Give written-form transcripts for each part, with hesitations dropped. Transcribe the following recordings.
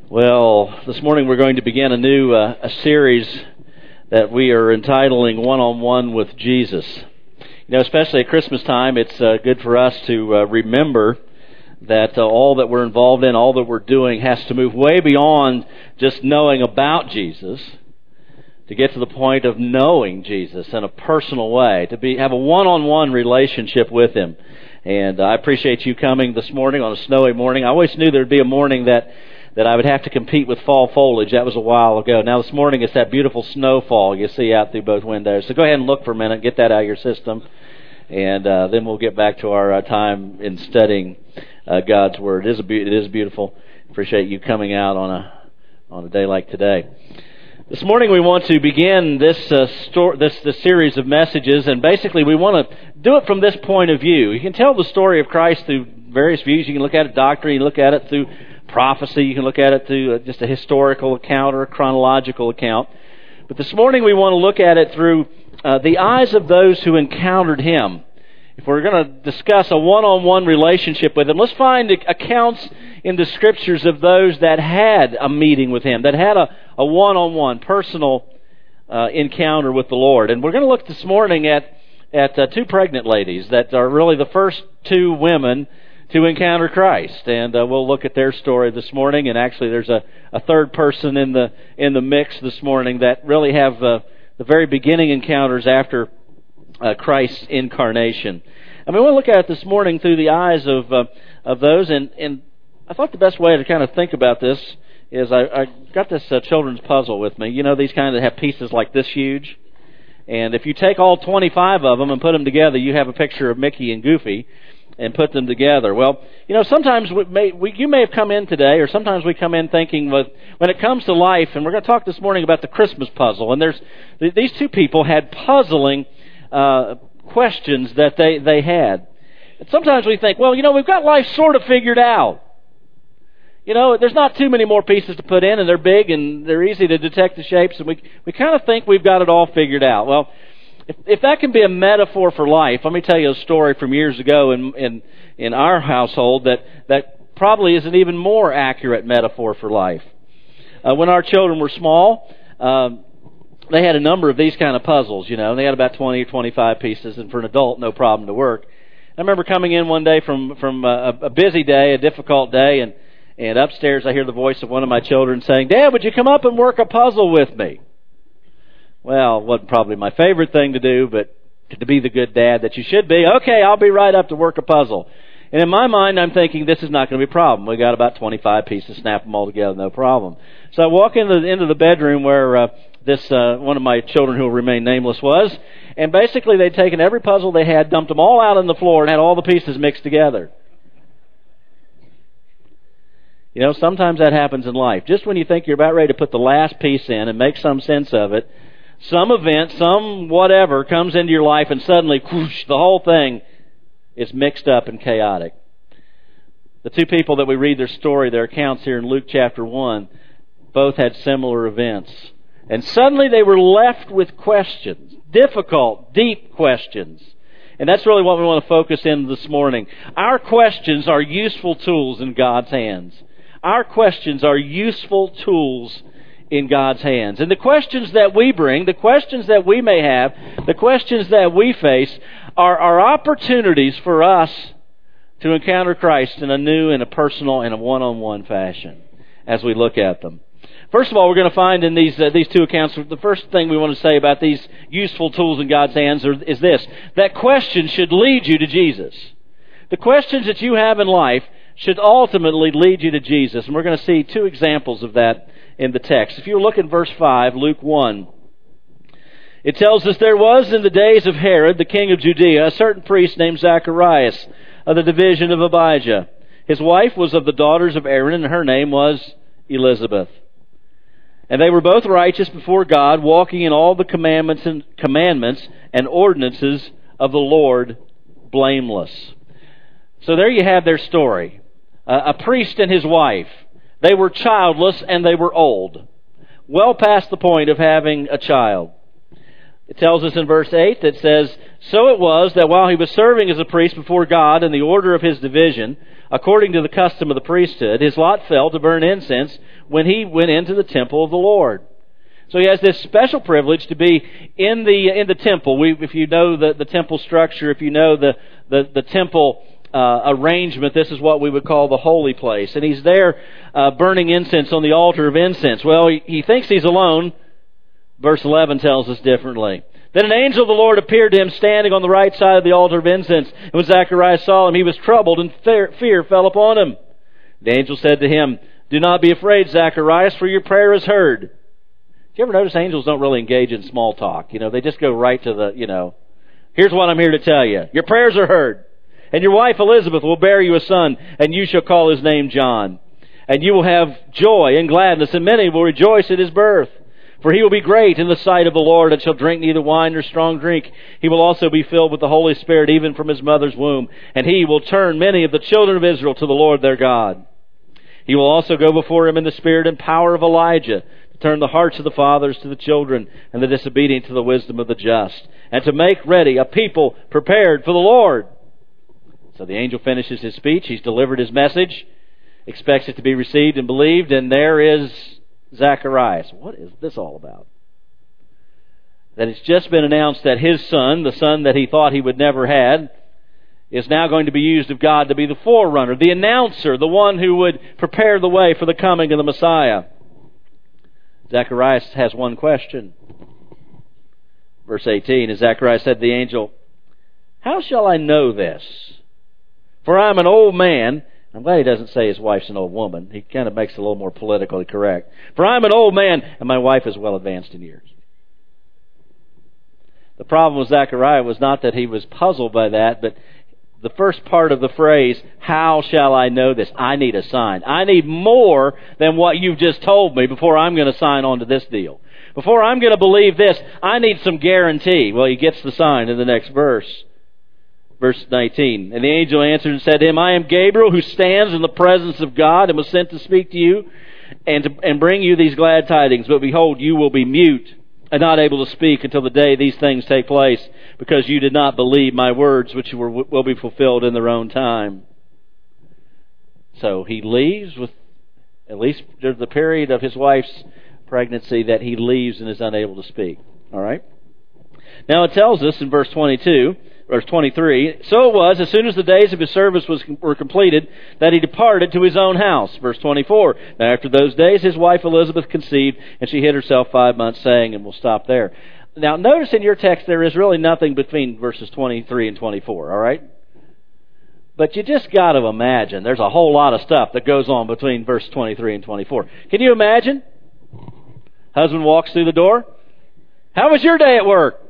Well, this morning we're going to begin a new a series that we are entitling One-on-One with Jesus. You know, especially at Christmas time, it's good for us to remember that all that we're involved in, all that we're doing has to move way beyond just knowing about Jesus to get to the point of knowing Jesus in a personal way, to have a one-on-one relationship with Him. And I appreciate you coming this morning on a snowy morning. I always knew there would be a morning that I would have to compete with fall foliage. That was a while ago. Now this morning it's that beautiful snowfall you see out through both windows. So go ahead and look for a minute, get that out of your system, and then we'll get back to our time in studying God's Word. It is beautiful. Appreciate you coming out on a day like today. This morning we want to begin this series of messages, and basically we want to do it from this point of view. You can tell the story of Christ through various views. You can look at it doctrinally, you can look at it through prophecy, you can look at it through just a historical account or a chronological account. But this morning we want to look at it through the eyes of those who encountered Him. If we're going to discuss a one-on-one relationship with Him, let's find accounts in the Scriptures of those that had a meeting with Him, that had a one-on-one, personal encounter with the Lord. And we're going to look this morning at two pregnant ladies that are really the first two women to encounter Christ, and we'll look at their story this morning. And actually, there's a third person in the mix this morning that really have the very beginning encounters after Christ's incarnation. I mean, we'll look at it this morning through the eyes of those, and I thought the best way to kind of think about this is I got this children's puzzle with me. You know, these kind that have pieces like this huge, and if you take all 25 of them and put them together, you have a picture of Mickey and Goofy. And put them together. Well, you know, sometimes you may have come in today, or sometimes we come in thinking, when it comes to life, and we're going to talk this morning about the Christmas puzzle. And these two people had puzzling questions that they had. And sometimes we think, well, you know, we've got life sort of figured out. You know, there's not too many more pieces to put in, and they're big and they're easy to detect the shapes, and we kind of think we've got it all figured out. Well, if that can be a metaphor for life, let me tell you a story from years ago in our household that probably is an even more accurate metaphor for life. When our children were small, they had a number of these kind of puzzles, you know. They had about 20 or 25 pieces, and for an adult, no problem to work. I remember coming in one day from a busy day, a difficult day, and upstairs I hear the voice of one of my children saying, "Dad, would you come up and work a puzzle with me?" Well, it wasn't probably my favorite thing to do, but to be the good dad that you should be, okay, I'll be right up to work a puzzle. And in my mind, I'm thinking, this is not going to be a problem. We got about 25 pieces, snap them all together, no problem. So I walk into the bedroom where this one of my children who will remain nameless was, and basically they'd taken every puzzle they had, dumped them all out on the floor, and had all the pieces mixed together. You know, sometimes that happens in life. Just when you think you're about ready to put the last piece in and make some sense of it, some event, some whatever comes into your life, and suddenly, whoosh, the whole thing is mixed up and chaotic. The two people that we read their story, their accounts here in Luke chapter 1, both had similar events. And suddenly they were left with questions, difficult, deep questions. And that's really what we want to focus in this morning. Our questions are useful tools in God's hands. Our questions are useful tools in God's hands. And the questions that we bring, the questions that we may have, the questions that we face are opportunities for us to encounter Christ in a new and a personal and a one-on-one fashion as we look at them. First of all, we're going to find in these two accounts, the first thing we want to say about these useful tools in God's hands is this: that questions should lead you to Jesus. The questions that you have in life should ultimately lead you to Jesus. And we're going to see two examples of that in the text. If you look at verse 5, Luke 1, it tells us, "There was in the days of Herod, the king of Judea, a certain priest named Zacharias of the division of Abijah. His wife was of the daughters of Aaron, and her name was Elizabeth. And they were both righteous before God, walking in all the commandments and ordinances of the Lord, blameless." So there you have their story. A priest and his wife. They were childless and they were old. Well past the point of having a child. It tells us in verse 8 that says, "So it was that while he was serving as a priest before God in the order of his division, according to the custom of the priesthood, his lot fell to burn incense when he went into the temple of the Lord. So he has this special privilege to be in the temple. If you know the temple structure, if you know the temple arrangement, this is what we would call the holy place. And he's there burning incense on the altar of incense. Well, he thinks he's alone. Verse 11 tells us differently. Then an angel of the Lord appeared to him standing on the right side of the altar of incense. And when Zacharias saw him, he was troubled, and fear fell upon him. The angel said to him, "Do not be afraid, Zacharias, for your prayer is heard." Do you ever notice angels don't really engage in small talk? They just go right to the, here's what I'm here to tell you. Your prayers are heard. And your wife Elizabeth will bear you a son, and you shall call his name John. And you will have joy and gladness, and many will rejoice at his birth. For he will be great in the sight of the Lord, and shall drink neither wine nor strong drink. He will also be filled with the Holy Spirit, even from his mother's womb. And he will turn many of the children of Israel to the Lord their God. He will also go before him in the spirit and power of Elijah, to turn the hearts of the fathers to the children, and the disobedient to the wisdom of the just, and to make ready a people prepared for the Lord. So the angel finishes his speech. He's delivered his message, expects it to be received and believed, and there is Zacharias. What is this all about? That it's just been announced that his son, the son that he thought he would never have, is now going to be used of God to be the forerunner, the announcer, the one who would prepare the way for the coming of the Messiah. Zacharias has one question. Verse 18, as Zacharias said to the angel, "How shall I know this? For I am an old man." I'm glad he doesn't say his wife's an old woman. He kind of makes it a little more politically correct. "For I am an old man, and my wife is well advanced in years." The problem with Zechariah was not that he was puzzled by that, but the first part of the phrase, "How shall I know this?" I need a sign. I need more than what you've just told me before I'm going to sign on to this deal. Before I'm going to believe this, I need some guarantee. Well, he gets the sign in the next verse. Verse 19, and the angel answered and said to him, "I am Gabriel, who stands in the presence of God, and was sent to speak to you and bring you these glad tidings. But behold, you will be mute and not able to speak until the day these things take place, because you did not believe my words, which will be fulfilled in their own time." So he leaves with, at least during the period of his wife's pregnancy, that he leaves and is unable to speak. All right? Now it tells us in verse 23, "So it was, as soon as the days of his service were completed, that he departed to his own house." Verse 24, "Now after those days his wife Elizabeth conceived, and she hid herself 5 months, saying," and we'll stop there. Now notice in your text there is really nothing between verses 23 and 24, all right? But you just got to imagine there's a whole lot of stuff that goes on between verse 23 and 24. Can you imagine? Husband walks through the door. "How was your day at work?"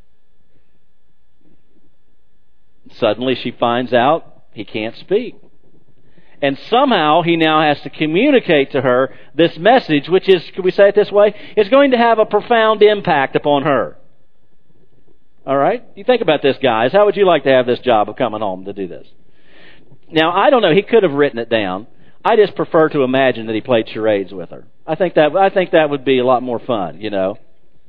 Suddenly she finds out he can't speak. And somehow he now has to communicate to her this message, which is, can we say it this way, is going to have a profound impact upon her. All right? You think about this, guys. How would you like to have this job of coming home to do this? Now, I don't know. He could have written it down. I just prefer to imagine that he played charades with her. I think that would be a lot more fun, you know.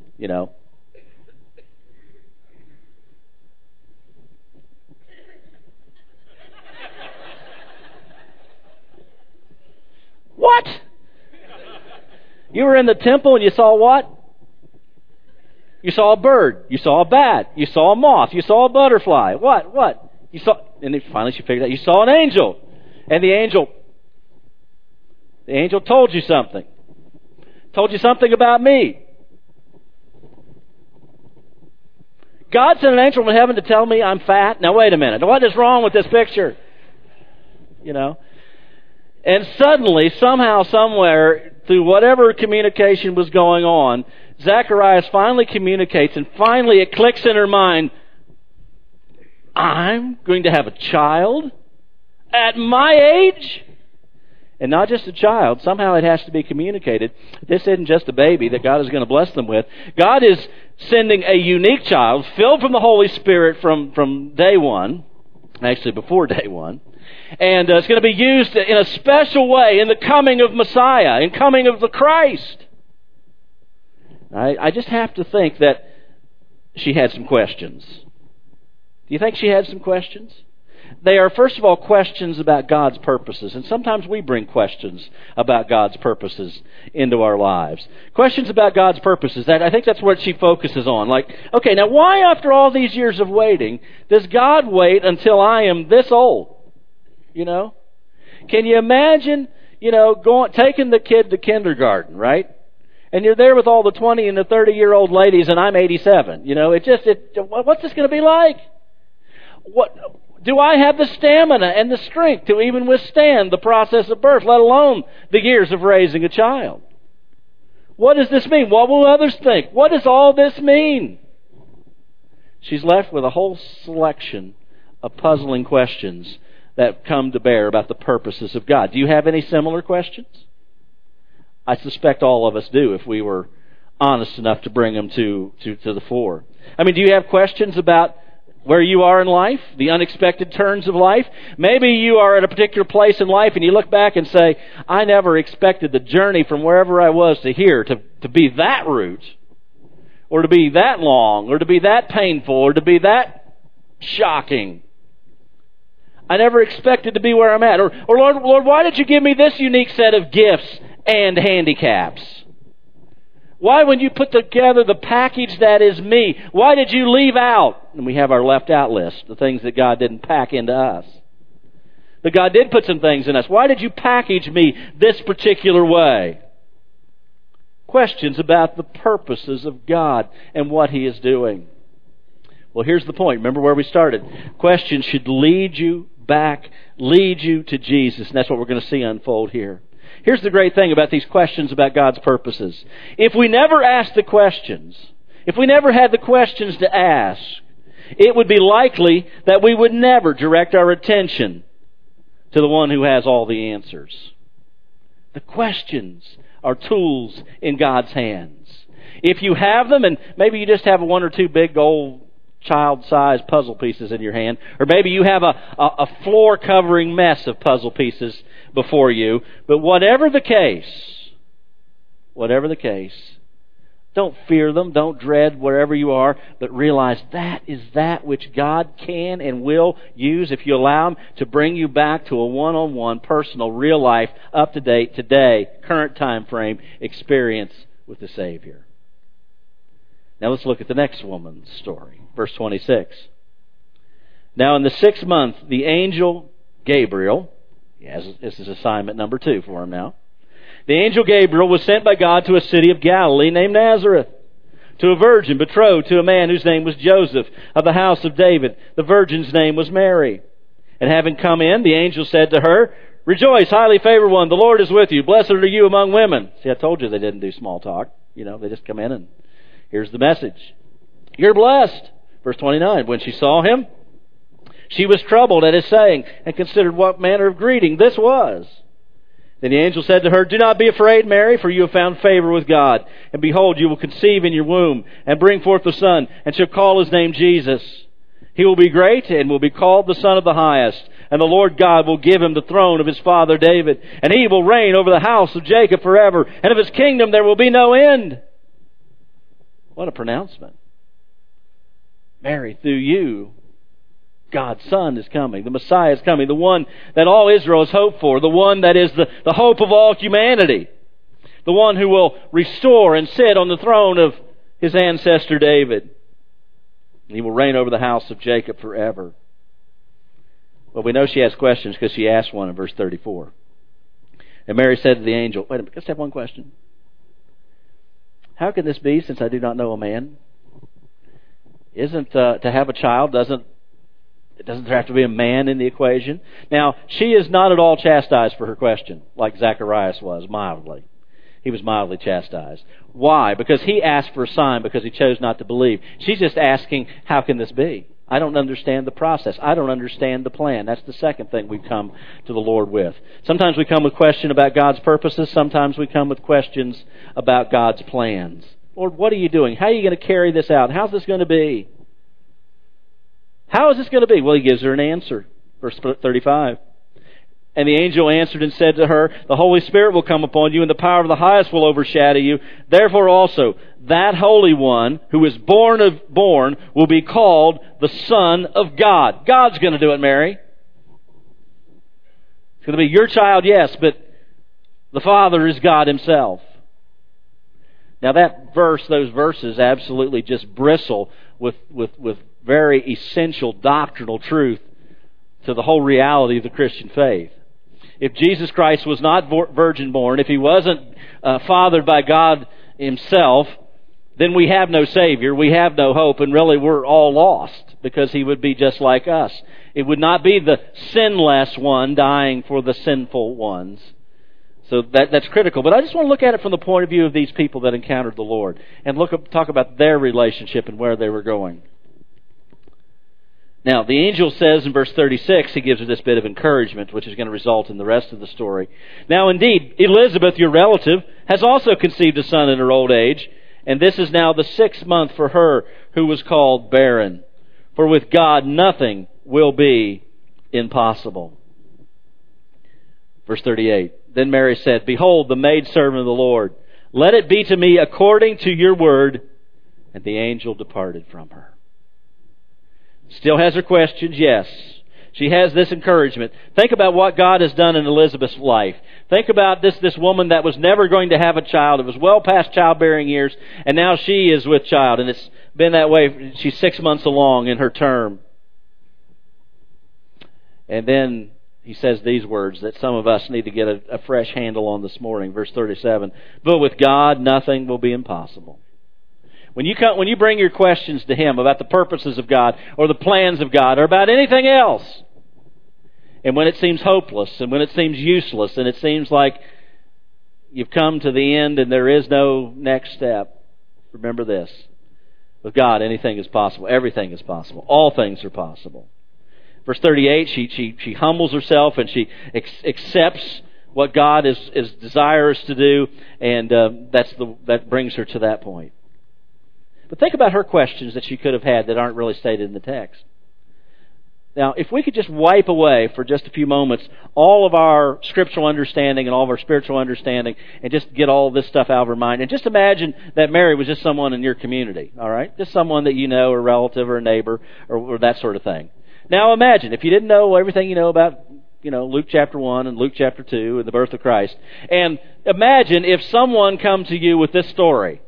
What? You were in the temple and you saw what? You saw a bird. You saw a bat. You saw a moth. You saw a butterfly. What? You saw, and then finally she figured out, you saw an angel. And the angel told you something. Told you something about me. God sent an angel from heaven to tell me I'm fat. Now wait a minute. What is wrong with this picture? And suddenly, somehow, somewhere, through whatever communication was going on, Zacharias finally communicates, and finally it clicks in her mind, I'm going to have a child at my age? And not just a child. Somehow it has to be communicated. This isn't just a baby that God is going to bless them with. God is sending a unique child, filled from the Holy Spirit from day one, actually before day one. And it's going to be used in a special way in the coming of Messiah, in coming of the Christ. I just have to think that she had some questions. Do you think she had some questions? They are, first of all, questions about God's purposes. And sometimes we bring questions about God's purposes into our lives. Questions about God's purposes. I think that's what she focuses on. Like, okay, now why after all these years of waiting does God wait until I am this old? You know? Can you imagine, taking the kid to kindergarten, right? And you're there with all the 20 and the 30-year-old ladies, and I'm 87. What's this going to be like? Do I have the stamina and the strength to even withstand the process of birth, let alone the years of raising a child? What does this mean? What will others think? What does all this mean? She's left with a whole selection of puzzling questions that come to bear about the purposes of God. Do you have any similar questions? I suspect all of us do if we were honest enough to bring them to the fore. Do you have questions about where you are in life, the unexpected turns of life? Maybe you are at a particular place in life and you look back and say, I never expected the journey from wherever I was to here to be that route, or to be that long, or to be that painful, or to be that shocking. I never expected to be where I'm at. Or Lord, why did you give me this unique set of gifts and handicaps? Why, when you put together the package that is me, why did you leave out? And we have our left out list, the things that God didn't pack into us. But God did put some things in us. Why did you package me this particular way? Questions about the purposes of God and what He is doing. Well, here's the point. Remember where we started. Questions should lead you to Jesus. And that's what we're going to see unfold here. Here's the great thing about these questions about God's purposes. If we never asked the questions, if we never had the questions to ask, it would be likely that we would never direct our attention to the one who has all the answers. The questions are tools in God's hands. If you have them, and maybe you just have one or two big old child-sized puzzle pieces in your hand, or maybe you have a floor-covering mess of puzzle pieces before you. But whatever the case, don't fear them, don't dread wherever you are, but realize that is that which God can and will use if you allow Him to bring you back to a one-on-one, personal, real-life, up-to-date, today, current time frame experience with the Savior. Now let's look at the next woman's story. Verse 26. Now in the 6th month, the angel Gabriel, this is assignment number 2 for him now. The angel Gabriel was sent by God to a city of Galilee named Nazareth, to a virgin betrothed to a man whose name was Joseph, of the house of David. The virgin's name was Mary. And having come in, the angel said to her, Rejoice, highly favored one, the Lord is with you. Blessed are you among women. See, I told you they didn't do small talk. They just come in and here's the message. You're blessed. Verse 29, when she saw him, she was troubled at his saying, and considered what manner of greeting this was. Then the angel said to her, Do not be afraid, Mary, for you have found favor with God. And behold, you will conceive in your womb, and bring forth a son, and shall call his name Jesus. He will be great, and will be called the Son of the Highest. And the Lord God will give him the throne of his father David, and he will reign over the house of Jacob forever, and of his kingdom there will be no end. What a pronouncement. Mary, through you, God's Son is coming. The Messiah is coming. The one that all Israel has hoped for. The one that is the hope of all humanity. The one who will restore and sit on the throne of his ancestor David. He will reign over the house of Jacob forever. Well, we know she has questions because she asked one in verse 34. And Mary said to the angel, Wait a minute, let's have one question. How can this be since I do not know a man? Isn't to have a child, doesn't there have to be a man in the equation? Now, she is not at all chastised for her question, like Zacharias was, mildly. He was mildly chastised. Why? Because he asked for a sign because he chose not to believe. She's just asking, how can this be? I don't understand the process. I don't understand the plan. That's the second thing we come to the Lord with. Sometimes we come with questions about God's purposes. Sometimes we come with questions about God's plans. Lord, what are you doing? How are you going to carry this out? How's this going to be? How is this going to be? Well, he gives her an answer. Verse 35. And the angel answered and said to her, The Holy Spirit will come upon you, and the power of the highest will overshadow you. Therefore also, that Holy One who is born will be called the Son of God. God's going to do it, Mary. going to be your child, yes, but the Father is God Himself. Now those verses absolutely just bristle with very essential doctrinal truth to the whole reality of the Christian faith. If Jesus Christ was not virgin born, if He wasn't fathered by God Himself, then we have no Savior, we have no hope, and really we're all lost, because He would be just like us. It would not be the sinless one dying for the sinful ones. So that's critical. But I just want to look at it from the point of view of these people that encountered the Lord, and talk about their relationship and where they were going. Now, the angel says in verse 36, he gives us this bit of encouragement, which is going to result in the rest of the story. Now, indeed, Elizabeth, your relative, has also conceived a son in her old age, and this is now the 6th month for her who was called barren. For with God nothing will be impossible. Verse 38, then Mary said, Behold, the maidservant of the Lord, let it be to me according to your word. And the angel departed from her. Still has her questions, yes. She has this encouragement. Think about what God has done in Elizabeth's life. Think about this woman that was never going to have a child. It was well past childbearing years, and now she is with child. And it's been that way. She's 6 months along in her term. And then he says these words that some of us need to get a fresh handle on this morning. Verse 37, but with God nothing will be impossible. When you bring your questions to Him about the purposes of God or the plans of God or about anything else, and when it seems hopeless and when it seems useless and it seems like you've come to the end and there is no next step, remember this. With God, anything is possible. Everything is possible. All things are possible. Verse 38, she humbles herself and she accepts what God is desirous to do, and that brings her to that point. But think about her questions that she could have had that aren't really stated in the text. Now, if we could just wipe away for just a few moments all of our scriptural understanding and all of our spiritual understanding and just get all this stuff out of our mind, and just imagine that Mary was just someone in your community, all right? Just someone that you know, or a relative or a neighbor or that sort of thing. Now imagine, if you didn't know everything you know about, Luke chapter 1 and Luke chapter 2 and the birth of Christ, and imagine if someone come to you with this story.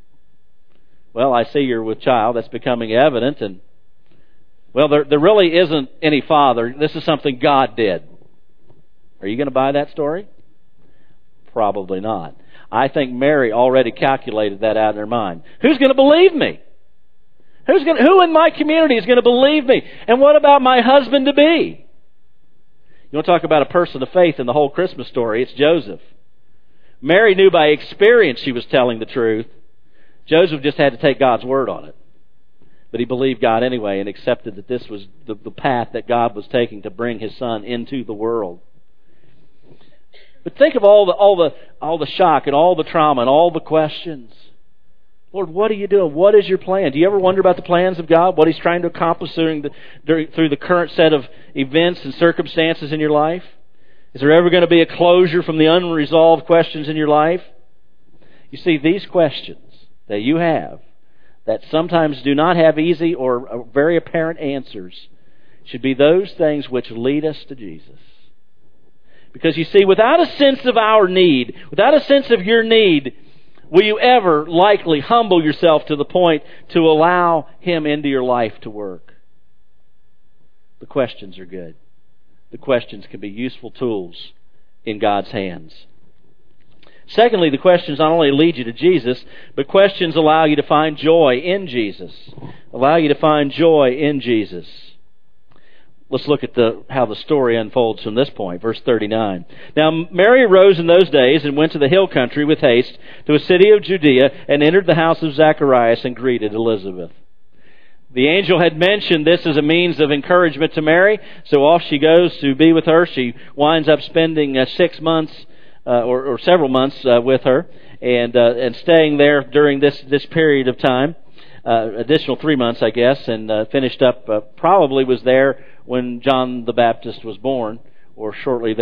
Well, I see you're with child. That's becoming evident. And, well, there really isn't any father. This is something God did. Are you going to buy that story? Probably not. I think Mary already calculated that out in her mind. Who's going to believe me? Who in my community is going to believe me? And what about my husband-to-be? You want to talk about a person of faith in the whole Christmas story? It's Joseph. Mary knew by experience she was telling the truth. Joseph just had to take God's word on it. But he believed God anyway and accepted that this was the path that God was taking to bring His Son into the world. But think of all the shock and all the trauma and all the questions. Lord, what are you doing? What is your plan? Do you ever wonder about the plans of God? What He's trying to accomplish through the current set of events and circumstances in your life? Is there ever going to be a closure from the unresolved questions in your life? You see, these questions that you have that sometimes do not have easy or very apparent answers should be those things which lead us to Jesus. Because you see, without a sense of our need, without a sense of your need, will you ever likely humble yourself to the point to allow Him into your life to work? The questions are good. The questions can be useful tools in God's hands. Secondly, the questions not only lead you to Jesus, but questions allow you to find joy in Jesus. Allow you to find joy in Jesus. Let's look at how the story unfolds from this point. Verse 39. Now Mary arose in those days and went to the hill country with haste to a city of Judea and entered the house of Zacharias and greeted Elizabeth. The angel had mentioned this as a means of encouragement to Mary, so off she goes to be with her. She winds up spending 6 months or several months with her and staying there during this period of time. Additional 3 months, I guess, and finished up, probably was there when John the Baptist was born, or shortly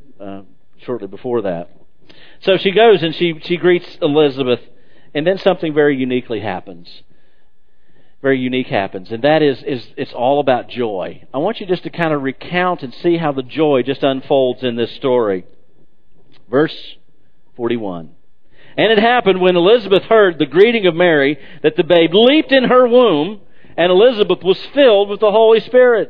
before that. So she goes and she greets Elizabeth, and then something very uniquely happens. very unique happens, and that is it's all about joy. I want you just to kind of recount and see how the joy just unfolds in this story. Verse 41. And it happened when Elizabeth heard the greeting of Mary that the babe leaped in her womb, and Elizabeth was filled with the Holy Spirit.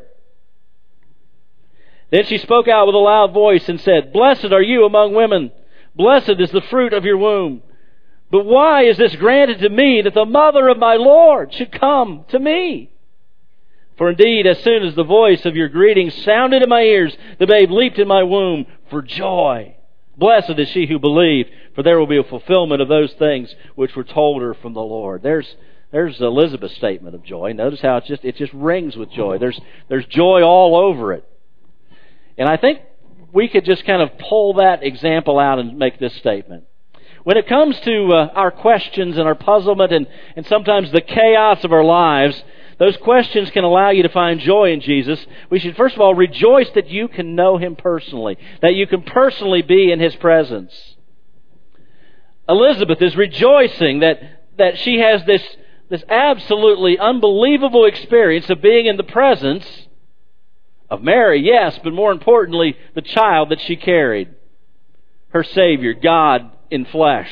Then she spoke out with a loud voice and said, Blessed are you among women. Blessed is the fruit of your womb. But why is this granted to me that the mother of my Lord should come to me? For indeed, as soon as the voice of your greeting sounded in my ears, the babe leaped in my womb for joy. Blessed is she who believed, for there will be a fulfillment of those things which were told her from the Lord. There's Elizabeth's statement of joy. Notice how it just rings with joy. There's joy all over it. And I think we could just kind of pull that example out and make this statement. When it comes to our questions and our puzzlement and sometimes the chaos of our lives, those questions can allow you to find joy in Jesus. We should first of all rejoice that you can know Him personally, that you can personally be in His presence. Elizabeth is rejoicing that she has this absolutely unbelievable experience of being in the presence of Mary, yes, but more importantly, the child that she carried. Her Savior, God in flesh.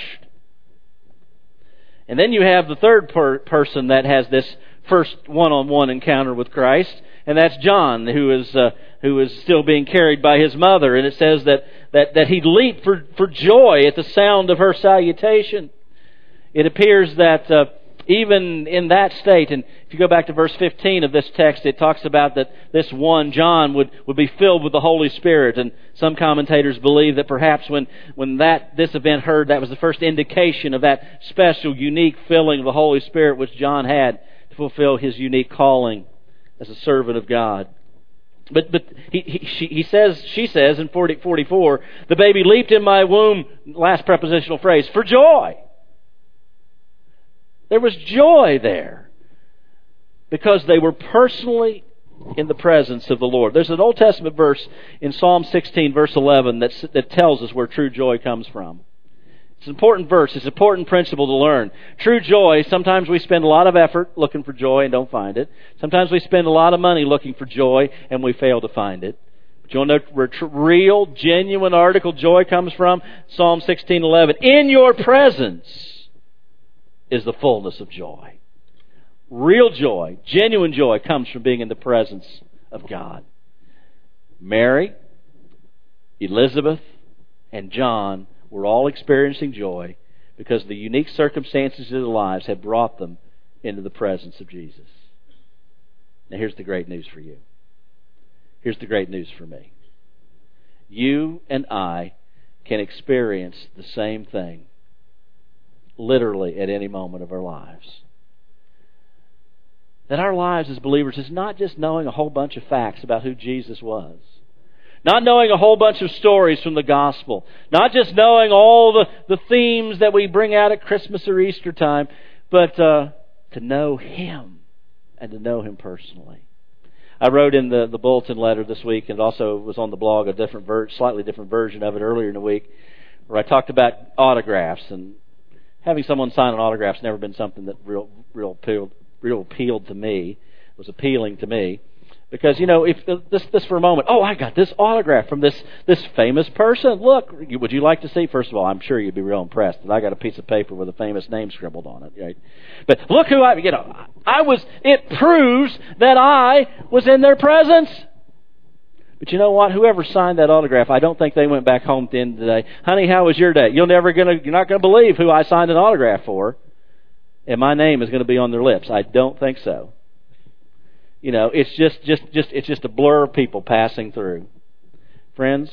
And then you have the third person that has this first one-on-one encounter with Christ, and that's John, who is still being carried by his mother. And it says that he leaped for joy at the sound of her salutation. It appears that even in that state, and if you go back to verse 15 of this text, it talks about that this one, John, would be filled with the Holy Spirit. And some commentators believe that perhaps when this event occurred, that was the first indication of that special, unique filling of the Holy Spirit which John had to fulfill his unique calling as a servant of God. But she says in 44, the baby leaped in my womb, last prepositional phrase, for joy. There was joy there because they were personally in the presence of the Lord. There's an Old Testament verse in Psalm 16, verse 11, that tells us where true joy comes from. It's an important verse. It's an important principle to learn. True joy, sometimes we spend a lot of effort looking for joy and don't find it. Sometimes we spend a lot of money looking for joy and we fail to find it. But you want to know where real, genuine, article joy comes from? Psalm 16:11. In your presence is the fullness of joy. Real joy, genuine joy comes from being in the presence of God. Mary, Elizabeth, and John were all experiencing joy because the unique circumstances of their lives had brought them into the presence of Jesus. Now here's the great news for you. Here's the great news for me. You and I can experience the same thing literally at any moment of our lives. That our lives as believers is not just knowing a whole bunch of facts about who Jesus was. Not knowing a whole bunch of stories from the gospel. Not just knowing all the themes that we bring out at Christmas or Easter time. But to know Him and to know Him personally. I wrote in the bulletin letter this week, and also was on the blog a slightly different version of it earlier in the week, where I talked about autographs. And having someone sign an autograph's never been something that real appealed to me. It was appealing to me. Because, if this for a moment, I got this autograph from this famous person. Look, would you like to see? First of all, I'm sure you'd be real impressed that I got a piece of paper with a famous name scribbled on it, right? But look who it proves that I was in their presence. But you know what? Whoever signed that autograph, I don't think they went back home at the end of the day. Honey, how was your day? You're not going to believe who I signed an autograph for, and my name is going to be on their lips. I don't think so. It's just a blur of people passing through. Friends,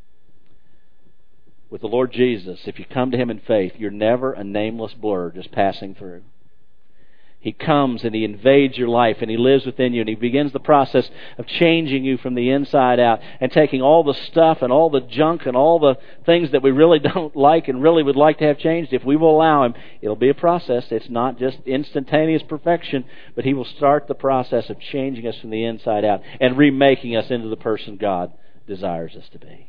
with the Lord Jesus, if you come to Him in faith, you're never a nameless blur just passing through. He comes and He invades your life and He lives within you and He begins the process of changing you from the inside out and taking all the stuff and all the junk and all the things that we really don't like and really would like to have changed. If we will allow Him, it'll be a process. It's not just instantaneous perfection, but He will start the process of changing us from the inside out and remaking us into the person God desires us to be.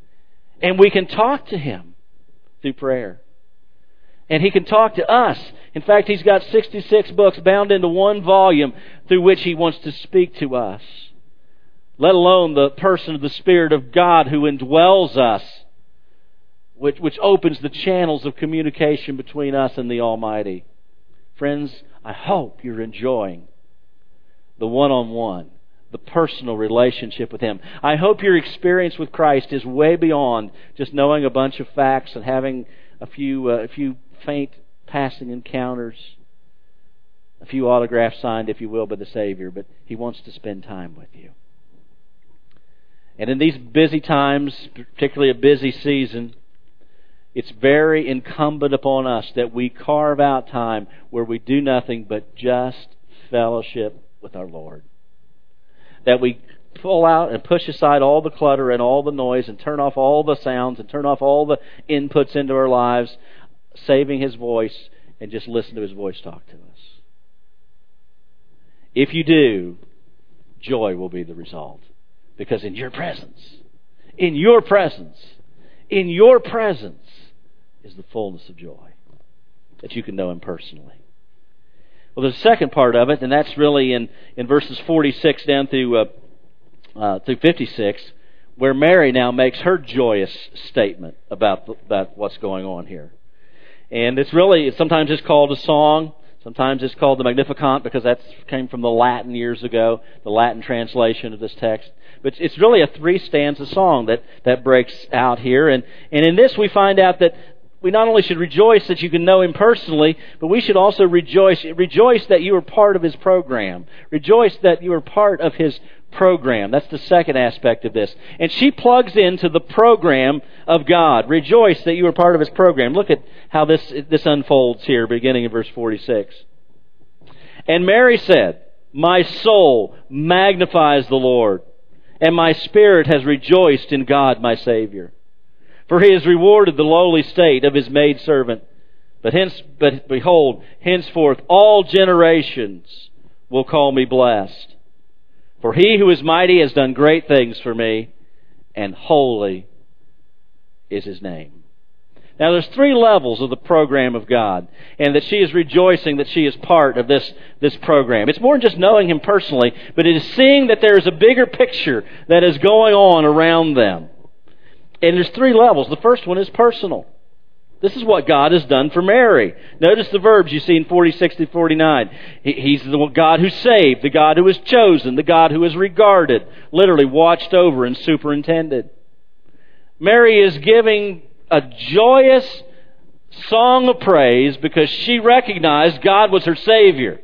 And we can talk to Him through prayer. And He can talk to us In fact, He's got 66 books bound into one volume through which He wants to speak to us. Let alone the person of the Spirit of God who indwells us, which opens the channels of communication between us and the Almighty. Friends, I hope you're enjoying the one-on-one, the personal relationship with Him. I hope your experience with Christ is way beyond just knowing a bunch of facts and having a few faint passing encounters, a few autographs signed, if you will, by the Savior. But He wants to spend time with you. And in these busy times, particularly a busy season, it's very incumbent upon us that we carve out time where we do nothing but just fellowship with our Lord. That we pull out and push aside all the clutter and all the noise and turn off all the sounds and turn off all the inputs into our lives, saving His voice, and just listen to His voice talk to us. If you do, joy will be the result. Because in your presence is the fullness of joy, that you can know Him personally. Well, there's a second part of it, and that's really in verses 46 down through 56, where Mary now makes her joyous statement about what's going on here. And sometimes it's called a song, sometimes it's called the Magnificat, because that came from the Latin years ago, the Latin translation of this text. But it's really a 3-stanza song that breaks out here. And in this we find out that we not only should rejoice that you can know Him personally, but we should also rejoice that you are part of His program. Rejoice that you are part of His program. That's the second aspect of this. And she plugs into the program of God. Rejoice that you are part of His program. Look at how this unfolds here, beginning in verse 46. And Mary said, "My soul magnifies the Lord, and my spirit has rejoiced in God my Savior. For He has rewarded the lowly state of His maidservant. But behold, henceforth all generations will call me blessed. For He who is mighty has done great things for me, and holy is His name." Now there's 3 levels of the program of God, and that she is rejoicing that she is part of this program. It's more than just knowing Him personally, but it is seeing that there is a bigger picture that is going on around them. And there's 3 levels. The first one is personal. This is what God has done for Mary. Notice the verbs you see in 46 to 49. He's the God who saved, the God who has chosen, the God who has regarded, literally watched over and superintended. Mary is giving a joyous song of praise because she recognized God was her Savior.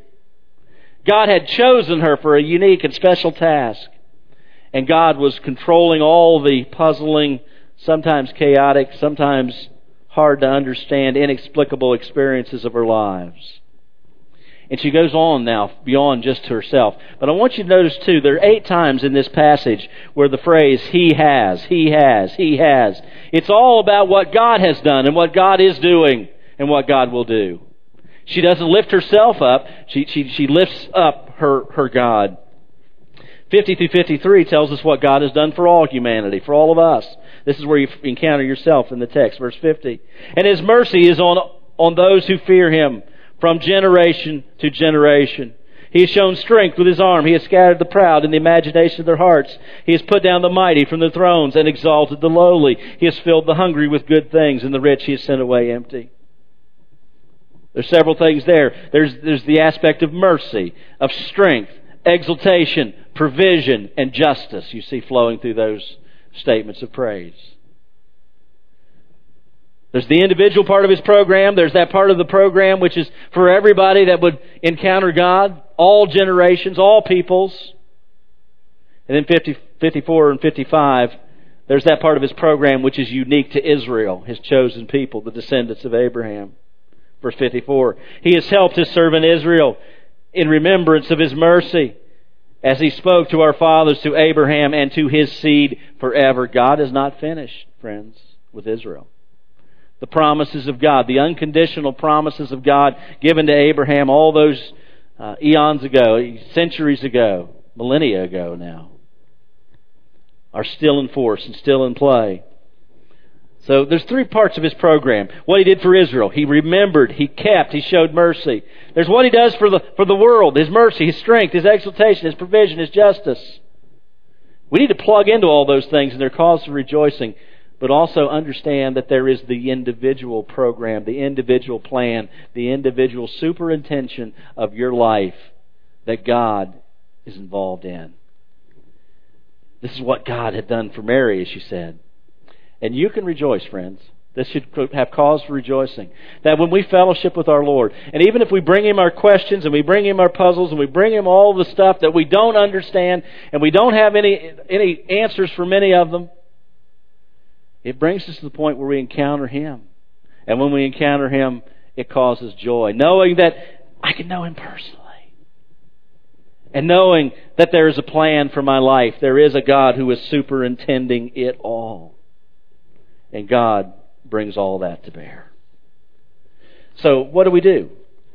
God had chosen her for a unique and special task. And God was controlling all the puzzling, sometimes chaotic, sometimes hard to understand, inexplicable experiences of her lives. And she goes on now beyond just herself. But I want you to notice too, there are 8 times in this passage where the phrase, He has. It's all about what God has done and what God is doing and what God will do. She doesn't lift herself up. She lifts up her God. 50 through 53 tells us what God has done for all humanity, for all of us. This is where you encounter yourself in the text, verse 50. And His mercy is on those who fear Him from generation to generation. He has shown strength with His arm. He has scattered the proud in the imagination of their hearts. He has put down the mighty from their thrones and exalted the lowly. He has filled the hungry with good things, and the rich He has sent away empty. There's several things there. There's the aspect of mercy, of strength, exaltation, provision, and justice you see flowing through those statements of praise. There's the individual part of His program. There's that part of the program which is for everybody that would encounter God, all generations, all peoples. And then 54 and 55, there's that part of His program which is unique to Israel, His chosen people, the descendants of Abraham. Verse 54, He has helped His servant Israel in remembrance of His mercy, as He spoke to our fathers, to Abraham, and to his seed forever. God is not finished, friends, with Israel. The promises of God, the unconditional promises of God given to Abraham all those eons ago, centuries ago, millennia ago now, are still in force and still in play. So there's three parts of His program. What He did for Israel. He remembered, He kept, He showed mercy. There's what He does for the world. His mercy, His strength, His exaltation, His provision, His justice. We need to plug into all those things and their cause for rejoicing, but also understand that there is the individual program, the individual plan, the individual superintention of your life that God is involved in. This is what God had done for Mary, as she said. And you can rejoice, friends. This should have cause for rejoicing. That when we fellowship with our Lord, and even if we bring Him our questions, and we bring Him our puzzles, and we bring Him all the stuff that we don't understand, and we don't have any answers for many of them, it brings us to the point where we encounter Him. And when we encounter Him, it causes joy. Knowing that I can know Him personally. And knowing that there is a plan for my life. There is a God who is superintending it all. And God brings all that to bear. So what do?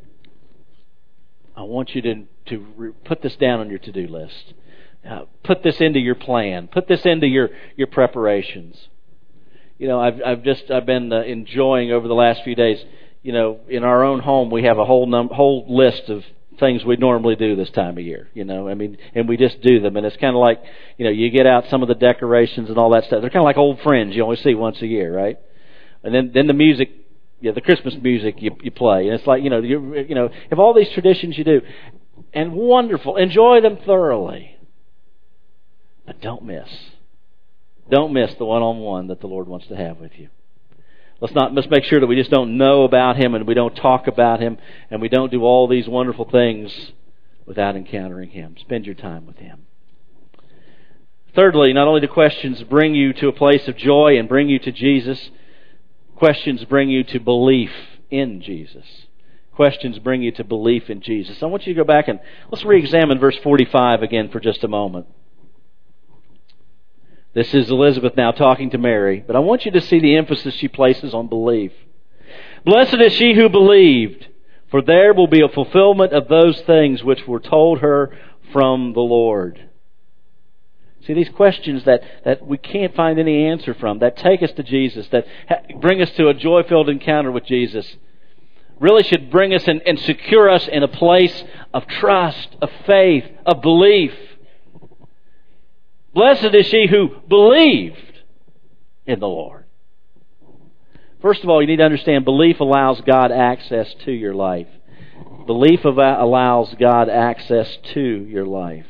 I want you to put this down on your to-do list. Put this into your plan. Put this into your preparations. You know, I've been enjoying over the last few days. You know, in our own home, we have a whole list of things we normally do this time of year. You know, I mean, and we just do them, and it's kind of like, you know, you get out some of the decorations and all that stuff. They're kind of like old friends you only see once a year, right? And then the music, the Christmas music you play, and it's like, you have all these traditions you do, and wonderful, enjoy them thoroughly, but don't miss the one-on-one that the Lord wants to have with you. Let's make sure that we just don't know about Him, and we don't talk about Him, and we don't do all these wonderful things without encountering Him. Spend your time with Him. Thirdly, not only do questions bring you to a place of joy and bring you to Jesus, questions bring you to belief in Jesus. Questions bring you to belief in Jesus. I want you to go back and let's re-examine verse 45 again for just a moment. This is Elizabeth now talking to Mary, but I want you to see the emphasis she places on belief. Blessed is she who believed, for there will be a fulfillment of those things which were told her from the Lord. See, these questions that we can't find any answer from, that take us to Jesus, that bring us to a joy-filled encounter with Jesus, really should bring us and secure us in a place of trust, of faith, of belief. Blessed is she who believed in the Lord. First of all, you need to understand belief allows God access to your life. Belief allows God access to your life.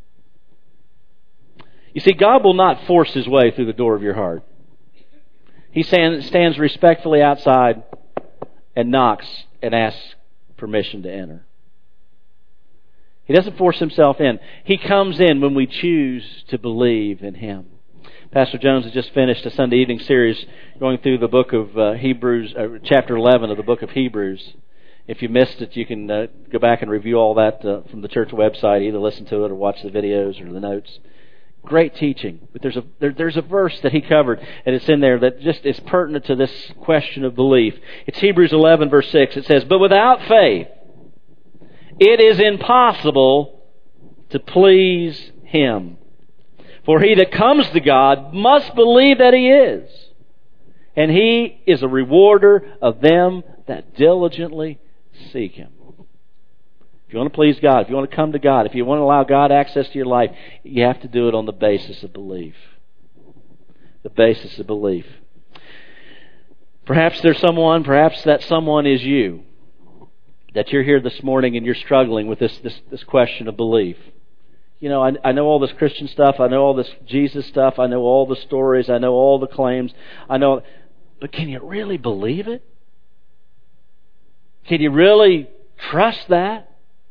You see, God will not force His way through the door of your heart. He stands respectfully outside and knocks and asks permission to enter. He doesn't force Himself in. He comes in when we choose to believe in Him. Pastor Jones has just finished a Sunday evening series going through the book of Hebrews, chapter 11 of the book of Hebrews. If you missed it, you can go back and review all that from the church website, either listen to it or watch the videos or the notes. Great teaching. But there's a verse that he covered, and it's in there that just is pertinent to this question of belief. It's Hebrews 11, verse 6. It says, "But without faith, it is impossible to please Him. For he that comes to God must believe that He is, and He is a rewarder of them that diligently seek Him." If you want to please God, if you want to come to God, if you want to allow God access to your life, you have to do it on the basis of belief. The basis of belief. Perhaps there's someone, perhaps that someone is you, that you're here this morning and you're struggling with this question of belief. You know, I know all this Christian stuff, I know all this Jesus stuff, I know all the stories, I know all the claims, but can you really believe it? Can you really trust that?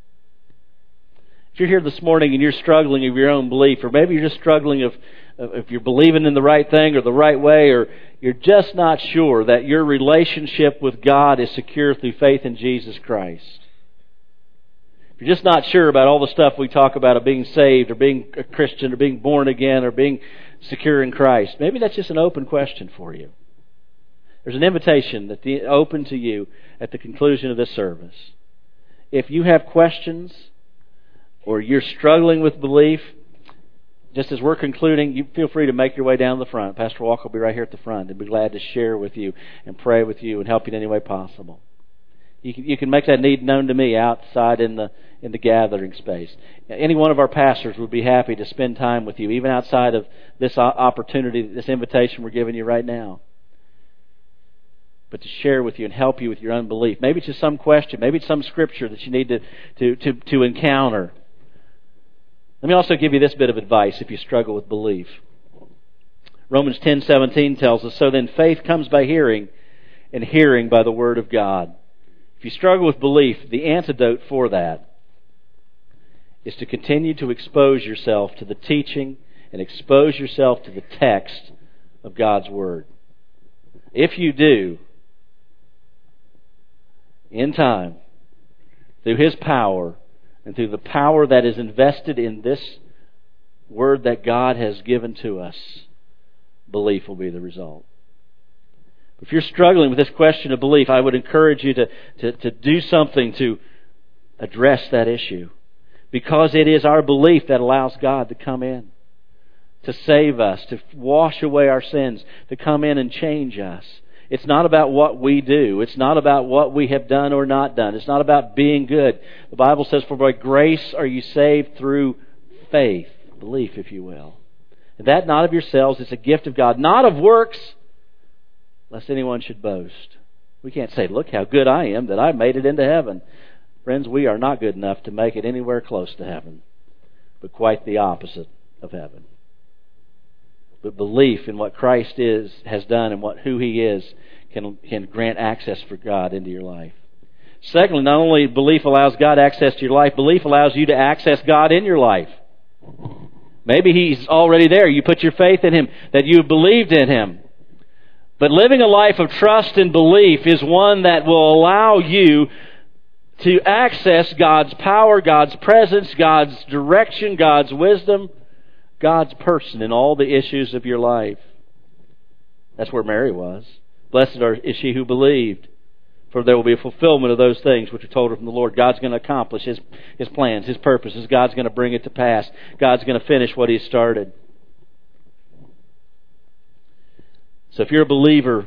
If you're here this morning and you're struggling of your own belief, or maybe you're just struggling of if you're believing in the right thing or the right way, or you're just not sure that your relationship with God is secure through faith in Jesus Christ. If you're just not sure about all the stuff we talk about of being saved or being a Christian or being born again or being secure in Christ, maybe that's just an open question for you. There's an invitation that's open to you at the conclusion of this service. If you have questions or you're struggling with belief, just as we're concluding, you feel free to make your way down to the front. Pastor Walker will be right here at the front and be glad to share with you and pray with you and help you in any way possible. You can make that need known to me outside in the gathering space. Any one of our pastors would be happy to spend time with you, even outside of this opportunity, this invitation we're giving you right now. But to share with you and help you with your unbelief. Maybe it's just some question. Maybe it's some scripture that you need to encounter. Let me also give you this bit of advice if you struggle with belief. Romans 10:17 tells us, "So then faith comes by hearing, and hearing by the word of God." If you struggle with belief, the antidote for that is to continue to expose yourself to the teaching and expose yourself to the text of God's Word. If you do, in time, through His power and through the power that is invested in this Word that God has given to us, belief will be the result. If you're struggling with this question of belief, I would encourage you to do something to address that issue. Because it is our belief that allows God to come in, to save us, to wash away our sins, to come in and change us. It's not about what we do. It's not about what we have done or not done. It's not about being good. The Bible says, "For by grace are you saved through faith," belief, if you will. And that not of yourselves, it's a gift of God, not of works, lest anyone should boast. We can't say, "Look how good I am that I made it into heaven." Friends, we are not good enough to make it anywhere close to heaven, but quite the opposite of heaven. But belief in what Christ has done and who He is can grant access for God into your life. Secondly, not only belief allows God access to your life, belief allows you to access God in your life. Maybe He's already there. You put your faith in Him, that you have believed in Him. But living a life of trust and belief is one that will allow you to access God's power, God's presence, God's direction, God's wisdom, God's person in all the issues of your life. That's where Mary was. Blessed is she who believed, for there will be a fulfillment of those things which are told her from the Lord. God's going to accomplish His plans, His purposes. God's going to bring it to pass. God's going to finish what He started. So if you're a believer,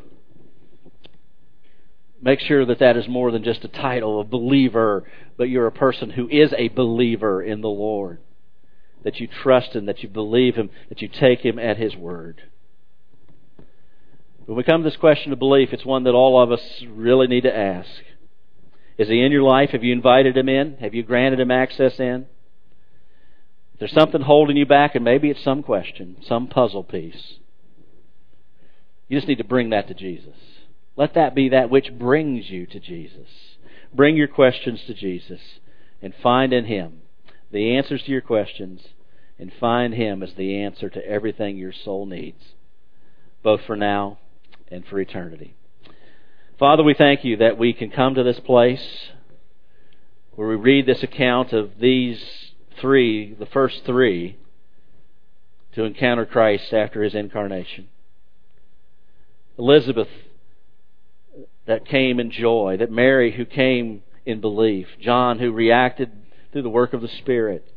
make sure that is more than just a title of believer, but you're a person who is a believer in the Lord. That you trust Him, that you believe Him, that you take Him at His word. When we come to this question of belief, it's one that all of us really need to ask. Is He in your life? Have you invited Him in? Have you granted Him access in? If there's something holding you back, and maybe it's some question, some puzzle piece, you just need to bring that to Jesus. Let that be that which brings you to Jesus. Bring your questions to Jesus and find in Him the answers to your questions, and find Him as the answer to everything your soul needs, both for now and for eternity. Father, we thank You that we can come to this place where we read this account of these three, the first three, to encounter Christ after His incarnation. Elizabeth, that came in joy, that Mary, who came in belief, John, who reacted through the work of the Spirit.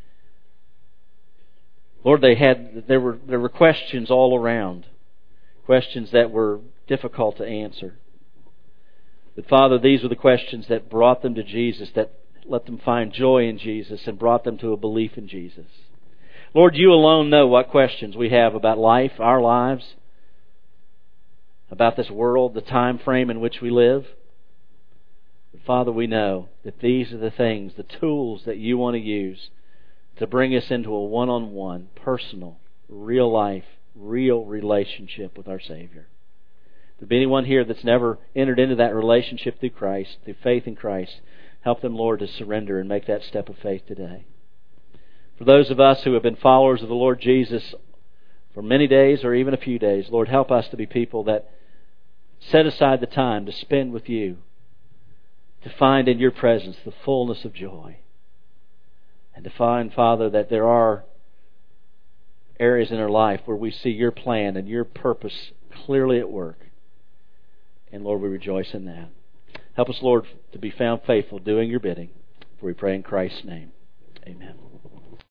Lord, there were questions all around, questions that were difficult to answer. But Father, these were the questions that brought them to Jesus, that let them find joy in Jesus and brought them to a belief in Jesus. Lord, You alone know what questions we have about life, our lives, about this world, the time frame in which we live. But Father, we know that these are the things, the tools that You want to use to bring us into a one-on-one, personal, real life, real relationship with our Savior. If there be anyone here that's never entered into that relationship through Christ, through faith in Christ, help them, Lord, to surrender and make that step of faith today. For those of us who have been followers of the Lord Jesus for many days or even a few days, Lord, help us to be people that set aside the time to spend with You, to find in Your presence the fullness of joy, and to find, Father, that there are areas in our life where we see Your plan and Your purpose clearly at work. And Lord, we rejoice in that. Help us, Lord, to be found faithful doing Your bidding. For we pray in Christ's name. Amen.